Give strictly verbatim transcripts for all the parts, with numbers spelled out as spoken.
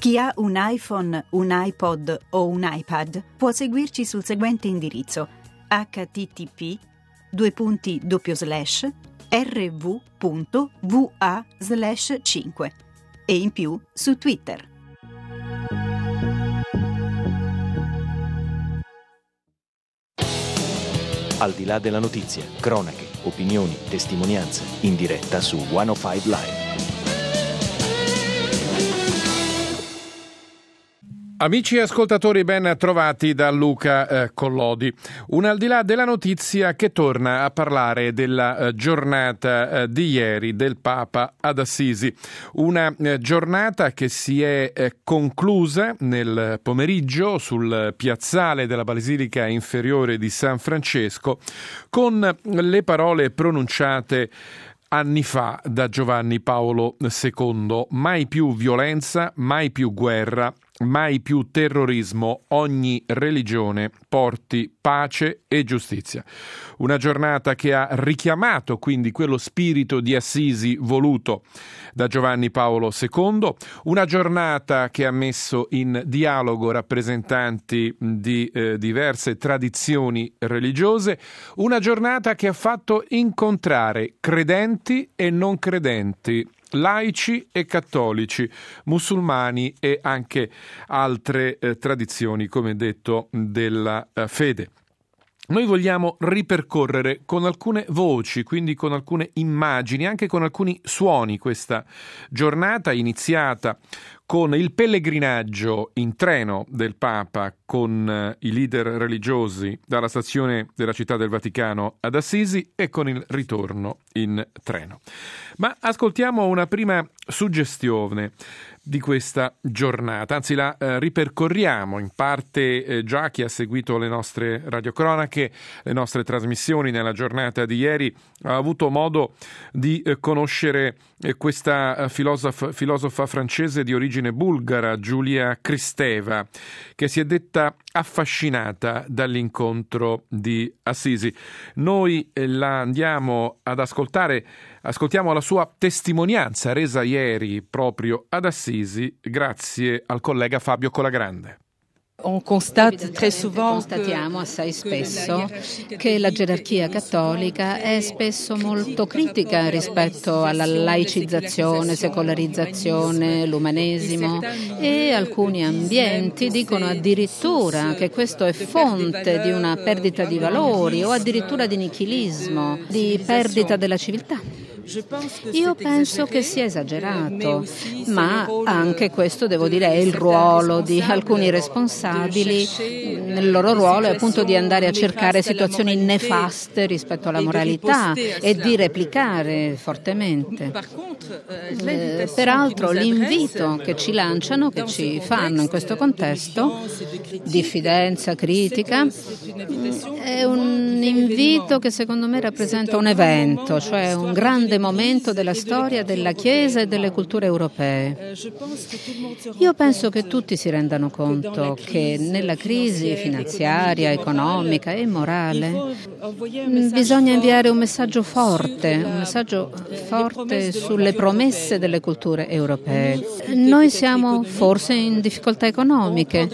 Chi ha un iPhone, un iPod o un iPad può seguirci sul seguente indirizzo: h t t p due punti doppio slash r v punto v a slash cinque e in più su Twitter. Al di là della notizia, cronache, opinioni, testimonianze, in diretta su centocinque Live. Amici ascoltatori, ben trovati da Luca eh, Collodi. Un al di là della notizia che torna a parlare della eh, giornata eh, di ieri del Papa ad Assisi. Una eh, giornata che si è eh, conclusa nel pomeriggio sul piazzale della Basilica Inferiore di San Francesco con le parole pronunciate anni fa da Giovanni Paolo secondo: mai più violenza, mai più guerra, mai più terrorismo, ogni religione porti pace e giustizia. Una giornata che ha richiamato quindi quello spirito di Assisi voluto da Giovanni Paolo secondo, una giornata che ha messo in dialogo rappresentanti di eh, diverse tradizioni religiose, una giornata che ha fatto incontrare credenti e non credenti, laici e cattolici, musulmani e anche altre eh, tradizioni, come detto, della eh, fede. Noi vogliamo ripercorrere con alcune voci, quindi con alcune immagini, anche con alcuni suoni, questa giornata iniziata con il pellegrinaggio in treno del Papa con eh, i leader religiosi dalla stazione della Città del Vaticano ad Assisi e con il ritorno in treno. Ma ascoltiamo una prima suggestione di questa giornata, anzi la eh, ripercorriamo in parte eh, già chi ha seguito le nostre radiocronache, le nostre trasmissioni nella giornata di ieri ha avuto modo di eh, conoscere eh, questa eh, filosofa, filosofa francese di origine bulgara, Giulia Kristeva, che si è detta affascinata dall'incontro di Assisi. Noi eh, la andiamo ad ascoltare, ascoltiamo la sua testimonianza resa ieri proprio ad Assisi grazie al collega Fabio Colagrande. On constate très souvent Constatiamo assai spesso che la gerarchia cattolica è spesso molto critica rispetto alla laicizzazione, secolarizzazione, l'umanesimo, e alcuni ambienti dicono addirittura che questo è fonte di una perdita di valori o addirittura di nichilismo, di perdita della civiltà. Io penso che sia esagerato, ma anche questo, devo dire, è il ruolo di alcuni responsabili. Il loro ruolo è appunto di andare a cercare situazioni nefaste rispetto alla moralità e di replicare fortemente. Eh, peraltro l'invito che ci lanciano, che ci fanno in questo contesto, diffidenza, critica, è un invito che secondo me rappresenta un evento, cioè un grande momento della storia della Chiesa e delle culture europee. Io penso che tutti si rendano conto che nella crisi finanziaria, economica e morale bisogna inviare un messaggio forte, un messaggio forte sulle promesse delle culture europee. Noi siamo forse in difficoltà economiche,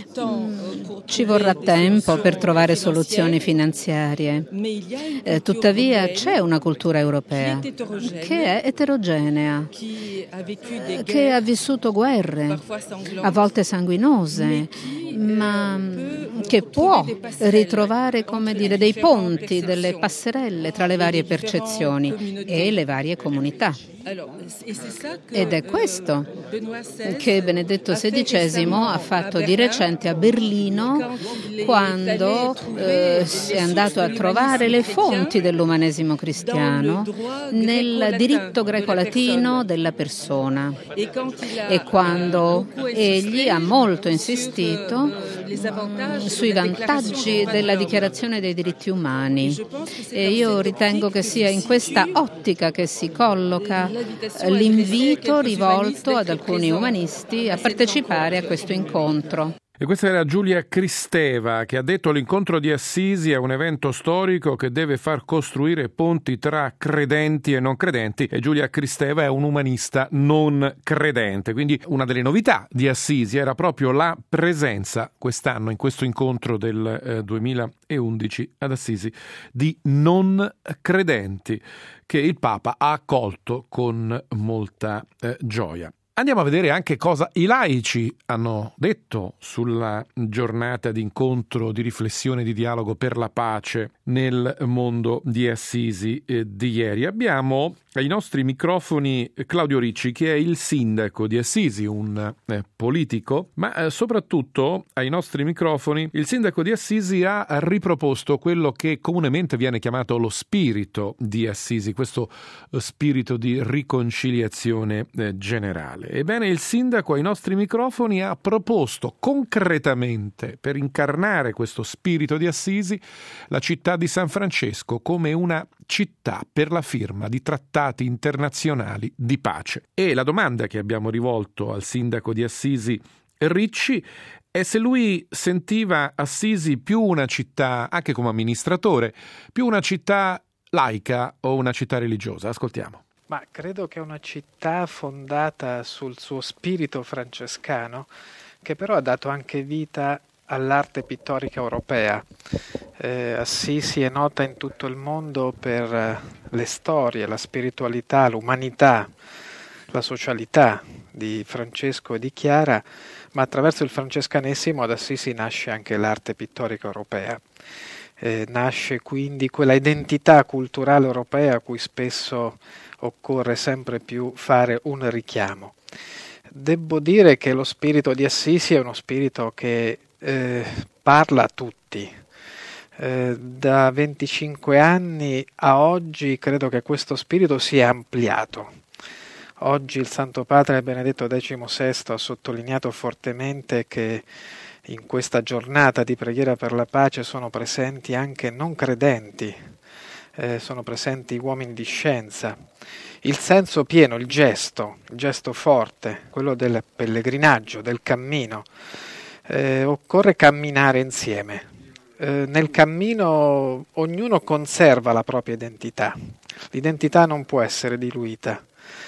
ci vorrà tempo per trovare soluzioni finanziarie. Eh, tuttavia c'è una cultura europea che è eterogenea, che ha vissuto guerre, a volte sanguinose, ma che può ritrovare, come dire, dei ponti, delle passerelle tra le varie percezioni e le varie comunità. Ed è questo che Benedetto sedicesimo ha fatto di recente a Berlino, quando eh, è andato a trovare le fonti dell'umanesimo cristiano nel diritto greco-latino della persona, e quando egli ha molto insistito sui vantaggi della dichiarazione dei diritti umani. E io ritengo che sia in questa ottica che si colloca l'invito rivolto ad alcuni umanisti a partecipare a questo incontro. E questa era Giulia Kristeva, che ha detto: l'incontro di Assisi è un evento storico che deve far costruire ponti tra credenti e non credenti, e Giulia Kristeva è un umanista non credente. Quindi una delle novità di Assisi era proprio la presenza quest'anno, in questo incontro del eh, duemilaundici ad Assisi, di non credenti, che il Papa ha accolto con molta eh, gioia. Andiamo a vedere anche cosa i laici hanno detto sulla giornata di incontro, di riflessione, di dialogo per la pace nel mondo di Assisi eh, di ieri. Abbiamo ai nostri microfoni Claudio Ricci, che è il sindaco di Assisi, un eh, politico, ma eh, soprattutto ai nostri microfoni il sindaco di Assisi ha riproposto quello che comunemente viene chiamato lo spirito di Assisi, questo eh, spirito di riconciliazione eh, generale. Ebbene, il sindaco ai nostri microfoni ha proposto concretamente, per incarnare questo spirito di Assisi, la città di San Francesco come una città per la firma di trattati internazionali di pace. E la domanda che abbiamo rivolto al sindaco di Assisi, Ricci, è se lui sentiva Assisi più una città, anche come amministratore, più una città laica o una città religiosa. Ascoltiamo. Ma credo che è una città fondata sul suo spirito francescano, che però ha dato anche vita all'arte pittorica europea. Eh, Assisi è nota in tutto il mondo per eh, le storie, la spiritualità, l'umanità, la socialità di Francesco e di Chiara, ma attraverso il francescanesimo ad Assisi nasce anche l'arte pittorica europea. Eh, nasce quindi quella identità culturale europea a cui spesso occorre sempre più fare un richiamo. Devo dire che lo spirito di Assisi è uno spirito che eh, parla a tutti. Eh, da venticinque anni a oggi credo che questo spirito si è ampliato. Oggi il Santo Padre Benedetto diciassette ha sottolineato fortemente che in questa giornata di preghiera per la pace sono presenti anche non credenti, eh, sono presenti uomini di scienza. Il senso pieno, il gesto, il gesto forte, quello del pellegrinaggio, del cammino. Eh, occorre camminare insieme. Eh, nel cammino ognuno conserva la propria identità. L'identità non può essere diluita.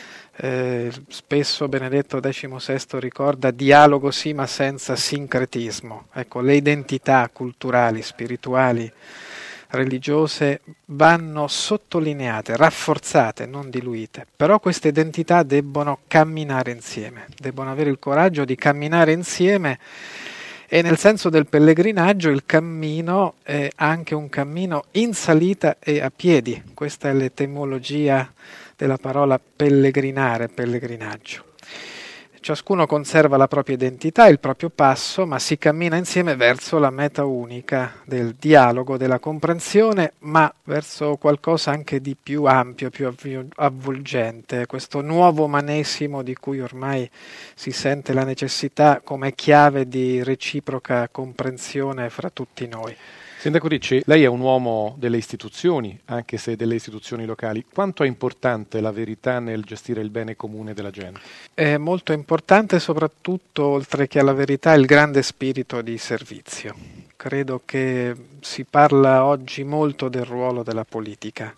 Eh, spesso Benedetto diciassette ricorda dialogo sì ma senza sincretismo. Ecco, le identità culturali, spirituali, religiose vanno sottolineate, rafforzate, non diluite. Però queste identità debbono camminare insieme, debbono avere il coraggio di camminare insieme, e nel senso del pellegrinaggio il cammino è anche un cammino in salita e a piedi. Questa è l'etimologia della parola pellegrinare, pellegrinaggio. Ciascuno conserva la propria identità, il proprio passo, ma si cammina insieme verso la meta unica del dialogo, della comprensione, ma verso qualcosa anche di più ampio, più avvolgente, questo nuovo umanesimo di cui ormai si sente la necessità come chiave di reciproca comprensione fra tutti noi. Sindaco Ricci, lei è un uomo delle istituzioni, anche se delle istituzioni locali. Quanto è importante la verità nel gestire il bene comune della gente? È molto importante, soprattutto, oltre che alla verità, il grande spirito di servizio. Credo che si parla oggi molto del ruolo della politica.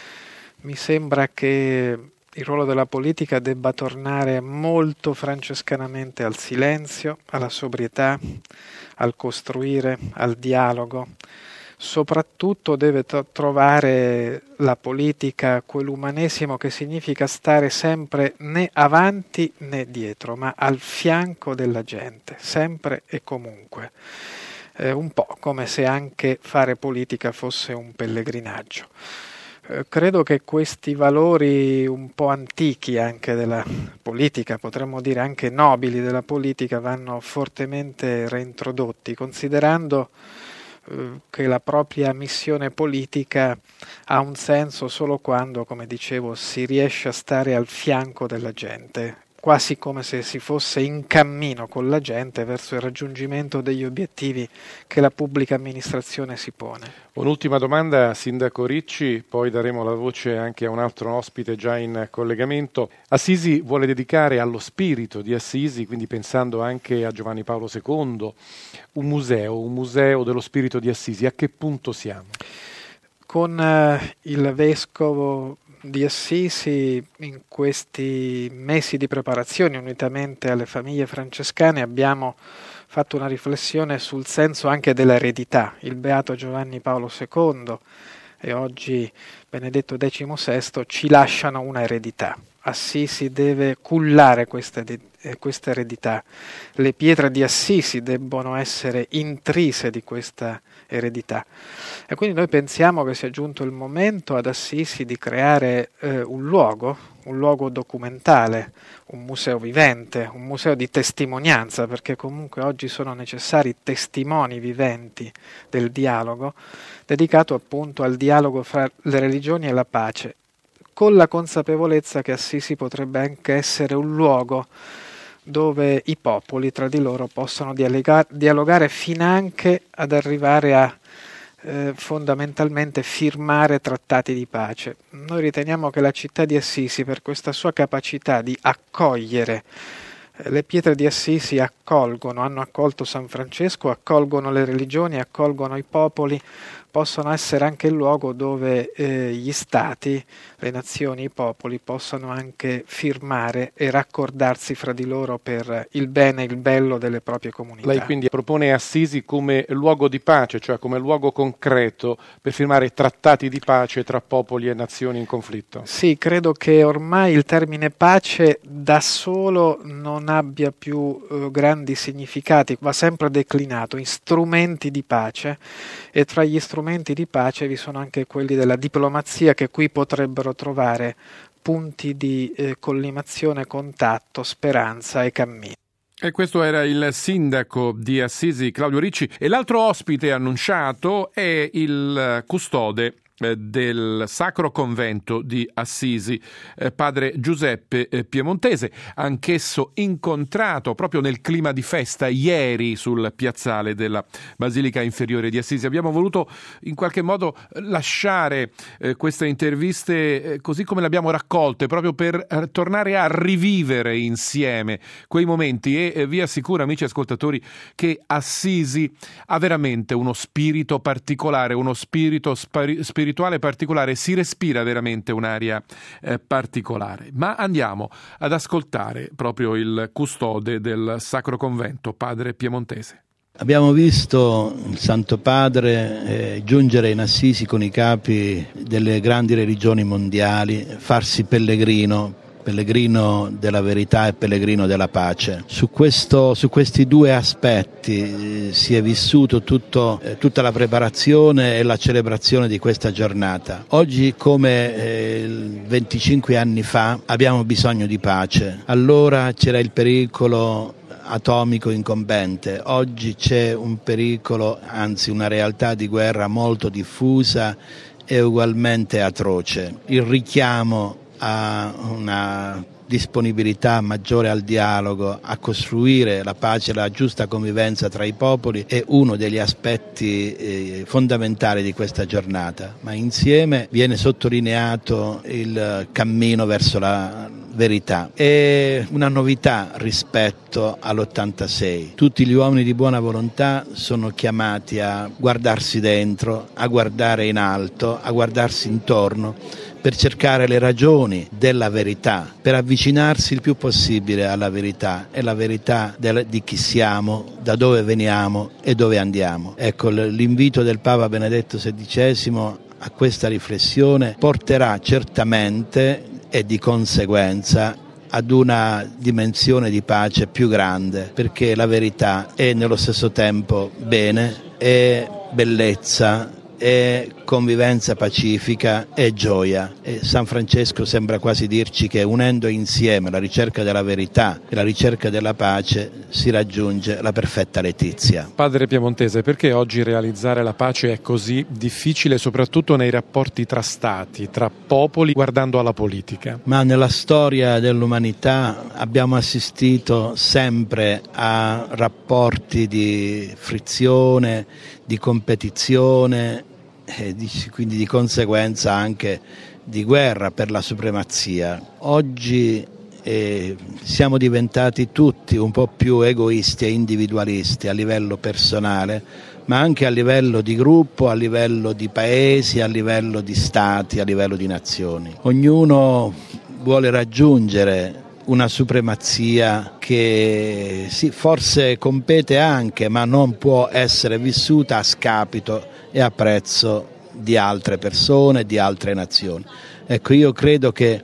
Mi sembra che il ruolo della politica debba tornare molto francescanamente al silenzio, alla sobrietà, al costruire, al dialogo. Soprattutto deve to- trovare la politica quell'umanesimo che significa stare sempre né avanti né dietro, ma al fianco della gente, sempre e comunque. Eh, un po' come se anche fare politica fosse un pellegrinaggio. Credo che questi valori un po' antichi anche della politica, potremmo dire anche nobili della politica, vanno fortemente reintrodotti, considerando eh, che la propria missione politica ha un senso solo quando, come dicevo, si riesce a stare al fianco della gente, quasi come se si fosse in cammino con la gente verso il raggiungimento degli obiettivi che la pubblica amministrazione si pone. Un'ultima domanda, Sindaco Ricci, poi daremo la voce anche a un altro ospite già in collegamento. Assisi vuole dedicare allo spirito di Assisi, quindi pensando anche a Giovanni Paolo secondo, un museo, un museo dello spirito di Assisi. A che punto siamo? Con eh, il Vescovo di Assisi in questi mesi di preparazione, unitamente alle famiglie francescane, abbiamo fatto una riflessione sul senso anche dell'eredità. Il Beato Giovanni Paolo secondo e oggi Benedetto diciannovesimo ci lasciano una eredità. Assisi deve cullare questa, eh, questa eredità. Le pietre di Assisi debbono essere intrise di questa eredità. E quindi noi pensiamo che sia giunto il momento ad Assisi di creare eh, un luogo, un luogo documentale, un museo vivente, un museo di testimonianza, perché comunque oggi sono necessari testimoni viventi del dialogo, dedicato appunto al dialogo fra le religioni e la pace, con la consapevolezza che Assisi potrebbe anche essere un luogo dove i popoli tra di loro possano dialoga- dialogare finanche ad arrivare a eh, fondamentalmente firmare trattati di pace. Noi riteniamo che la città di Assisi, per questa sua capacità di accogliere, eh, le pietre di Assisi accolgono, hanno accolto San Francesco, accolgono le religioni, accolgono i popoli, possono essere anche il luogo dove eh, gli stati, le nazioni, i popoli possano anche firmare e raccordarsi fra di loro per il bene e il bello delle proprie comunità. Lei quindi propone Assisi come luogo di pace, cioè come luogo concreto per firmare trattati di pace tra popoli e nazioni in conflitto? Sì, credo che ormai il termine pace da solo non abbia più eh, grandi significati, va sempre declinato in strumenti di pace, e tra gli strumenti di pace vi sono anche quelli della diplomazia, che qui potrebbero trovare punti di eh, collimazione, contatto, speranza e cammino. E questo era il sindaco di Assisi, Claudio Ricci, e l'altro ospite annunciato è il custode del Sacro Convento di Assisi, eh, padre Giuseppe eh, Piemontese, anch'esso incontrato proprio nel clima di festa ieri sul piazzale della Basilica Inferiore di Assisi. Abbiamo voluto in qualche modo lasciare eh, queste interviste eh, così come le abbiamo raccolte, proprio per eh, tornare a rivivere insieme quei momenti, e eh, vi assicuro, amici ascoltatori, che Assisi ha veramente uno spirito particolare, uno spirito spari- spirituale particolare, si respira veramente un'aria eh, particolare. Ma andiamo ad ascoltare proprio il custode del Sacro Convento, padre Piemontese. Abbiamo visto il Santo Padre eh, giungere in Assisi con i capi delle grandi religioni mondiali, farsi pellegrino, pellegrino della verità e pellegrino della pace. Su, questo, su questi due aspetti eh, si è vissuto tutto, eh, tutta la preparazione e la celebrazione di questa giornata. Oggi, come eh, venticinque anni fa, abbiamo bisogno di pace. Allora c'era il pericolo atomico incombente, oggi c'è un pericolo, anzi una realtà di guerra molto diffusa e ugualmente atroce. Il richiamo a una disponibilità maggiore al dialogo, a costruire la pace e la giusta convivenza tra i popoli è uno degli aspetti eh, fondamentali di questa giornata, ma insieme viene sottolineato il cammino verso la verità. È una novità rispetto all'ottantasei. Tutti gli uomini di buona volontà sono chiamati a guardarsi dentro, a guardare in alto, a guardarsi intorno, per cercare le ragioni della verità, per avvicinarsi il più possibile alla verità e la verità del, di chi siamo, da dove veniamo e dove andiamo. Ecco, l'invito del Papa Benedetto sedicesimo a questa riflessione porterà certamente e di conseguenza ad una dimensione di pace più grande, perché la verità è nello stesso tempo bene, è bellezza, e convivenza pacifica e gioia. E San Francesco sembra quasi dirci che unendo insieme la ricerca della verità e la ricerca della pace si raggiunge la perfetta letizia. Padre Piemontese, perché oggi realizzare la pace è così difficile, soprattutto nei rapporti tra stati, tra popoli, guardando alla politica? Ma nella storia dell'umanità abbiamo assistito sempre a rapporti di frizione, di competizione e di, quindi di conseguenza anche di guerra per la supremazia. Oggi eh, siamo diventati tutti un po' più egoisti e individualisti a livello personale, ma anche a livello di gruppo, a livello di paesi, a livello di stati, a livello di nazioni. Ognuno vuole raggiungere una supremazia che sì, forse compete anche, ma non può essere vissuta a scapito e a prezzo di altre persone, di altre nazioni. Ecco, io credo che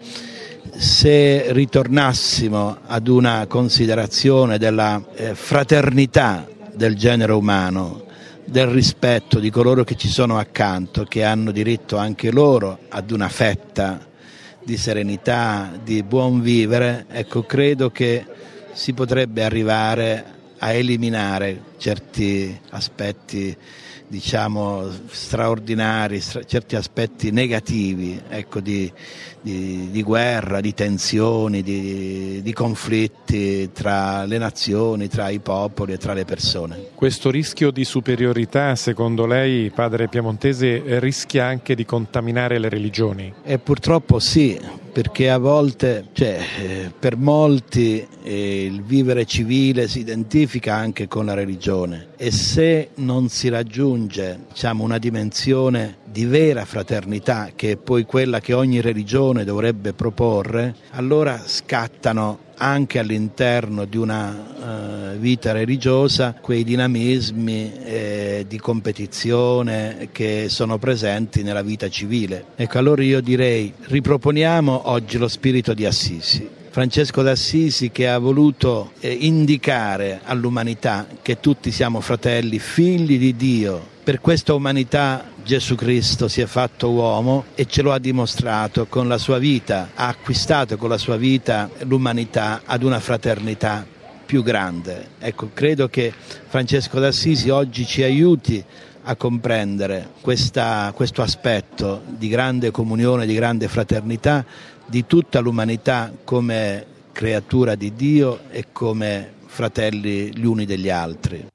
se ritornassimo ad una considerazione della eh, fraternità del genere umano, del rispetto di coloro che ci sono accanto, che hanno diritto anche loro ad una fetta di serenità, di buon vivere, ecco, credo che si potrebbe arrivare a eliminare certi aspetti, diciamo, straordinari, stra- certi aspetti negativi, ecco, di, di, di guerra, di tensioni, di, di conflitti tra le nazioni, tra i popoli e tra le persone. Questo rischio di superiorità, secondo lei, padre Piemontese, rischia anche di contaminare le religioni? E purtroppo sì, perché a volte, cioè, eh, per molti eh, il vivere civile si identifica anche con la religione, e se non si raggiunge, diciamo, una dimensione di vera fraternità, che è poi quella che ogni religione dovrebbe proporre, allora scattano anche all'interno di una uh, vita religiosa quei dinamismi eh, di competizione che sono presenti nella vita civile. Ecco, allora io direi, riproponiamo oggi lo spirito di Assisi. Francesco d'Assisi, che ha voluto eh, indicare all'umanità che tutti siamo fratelli, figli di Dio. Per questa umanità Gesù Cristo si è fatto uomo e ce lo ha dimostrato con la sua vita, ha acquistato con la sua vita l'umanità ad una fraternità più grande. Ecco, credo che Francesco d'Assisi oggi ci aiuti a comprendere questa, questo aspetto di grande comunione, di grande fraternità di tutta l'umanità come creatura di Dio e come fratelli gli uni degli altri.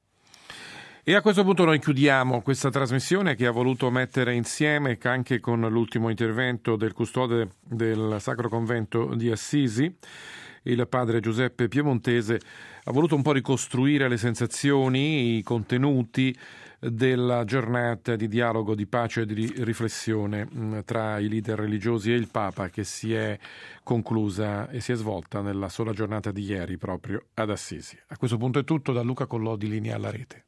E a questo punto noi chiudiamo questa trasmissione che ha voluto mettere insieme, anche con l'ultimo intervento del custode del Sacro Convento di Assisi, il padre Giuseppe Piemontese, ha voluto un po' ricostruire le sensazioni, i contenuti della giornata di dialogo, di pace e di riflessione tra i leader religiosi e il Papa, che si è conclusa e si è svolta nella sola giornata di ieri proprio ad Assisi. A questo punto è tutto, da Luca Collodi, linea alla rete.